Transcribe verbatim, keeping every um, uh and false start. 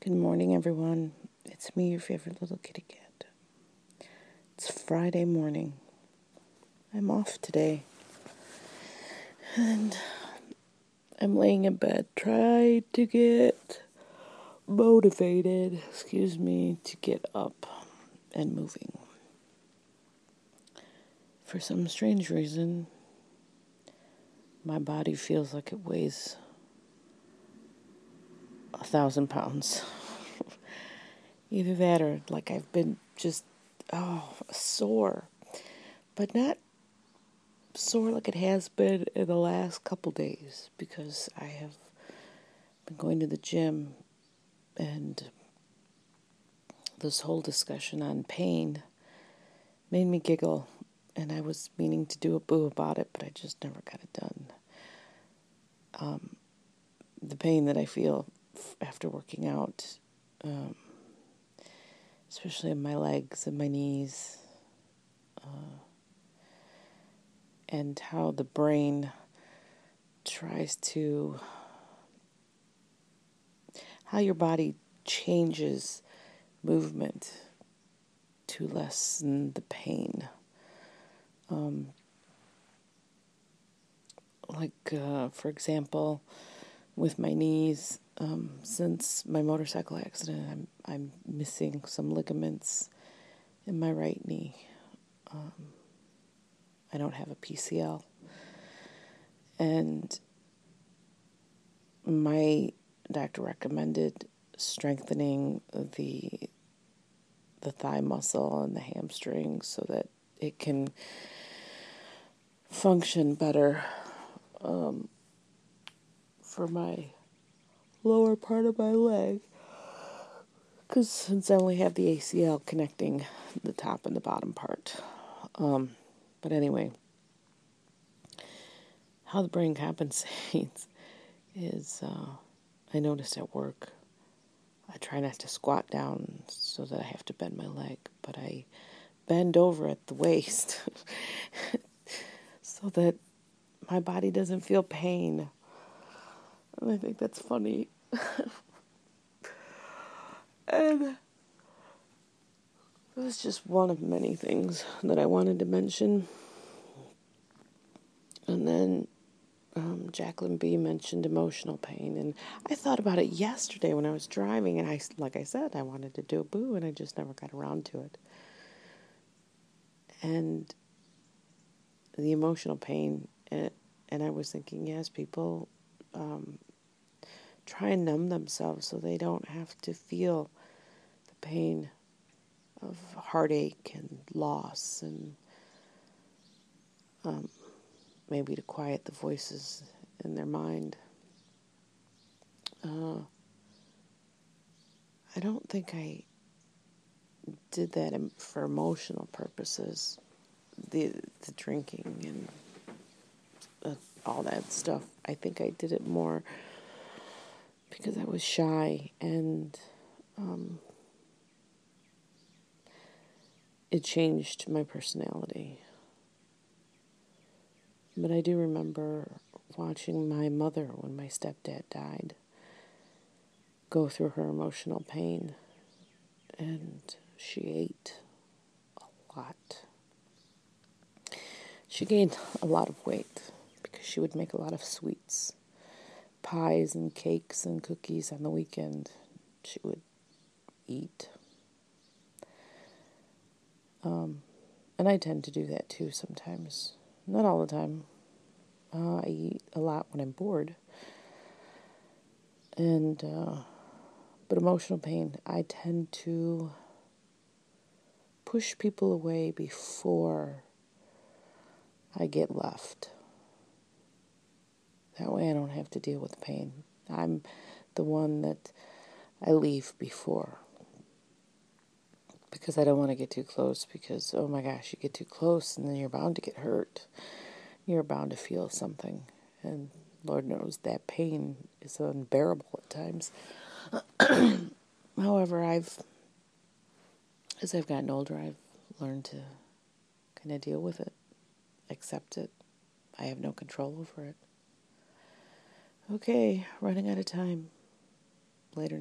Good morning, everyone. It's me, your favorite little kitty cat. It's Friday morning. I'm off today. And I'm laying in bed trying to get motivated, excuse me, to get up and moving. For some strange reason, my body feels like it weighs a thousand pounds. Either that or like I've been just, oh, sore. But not sore like it has been in the last couple days because I have been going to the gym, and this whole discussion on pain made me giggle, and I was meaning to do a boo about it, but I just never got it done. Um, the pain that I feel after working out, um, especially in my legs and my knees, uh, and how the brain tries to, how your body changes movement to lessen the pain. Um, like, uh, for example, with my knees, um, since my motorcycle accident, I'm I'm missing some ligaments in my right knee. Um, I don't have a P C L, and my doctor recommended strengthening the the thigh muscle and the hamstrings so that it can function better um, for my lower part of my leg. Because since I only have the A C L connecting the top and the bottom part. Um, but anyway, how the brain compensates is, uh, I noticed at work, I try not to squat down so that I have to bend my leg, but I bend over at the waist so that my body doesn't feel pain. And I think that's funny. And it was just one of many things that I wanted to mention. And then um, Jacqueline B. mentioned emotional pain. And I thought about it yesterday when I was driving. And I, like I said, I wanted to do a boo, and I just never got around to it. And the emotional pain, and, and I was thinking, yes, people um, try and numb themselves so they don't have to feel the pain of heartache and loss, and um, maybe to quiet the voices in their mind. Uh, I don't think I did that for emotional purposes, the the drinking and uh, all that stuff. I think I did it more because I was shy, and um, it changed my personality. But I do remember watching my mother, when my stepdad died, go through her emotional pain, and she ate a lot. She gained a lot of weight because she would make a lot of sweets, pies and cakes and cookies on the weekend. She would eat. Um, and I tend to do that too sometimes. Not all the time. Uh, I eat a lot when I'm bored. And, uh, but emotional pain, I tend to push people away before I get left. That way I don't have to deal with the pain. I'm the one that I leave before, because I don't want to get too close, because, oh my gosh, you get too close and then you're bound to get hurt. You're bound to feel something. And Lord knows that pain is unbearable at times. However, I've, as I've gotten older, I've learned to kind of deal with it, accept it. I have no control over it. Okay, running out of time. Later.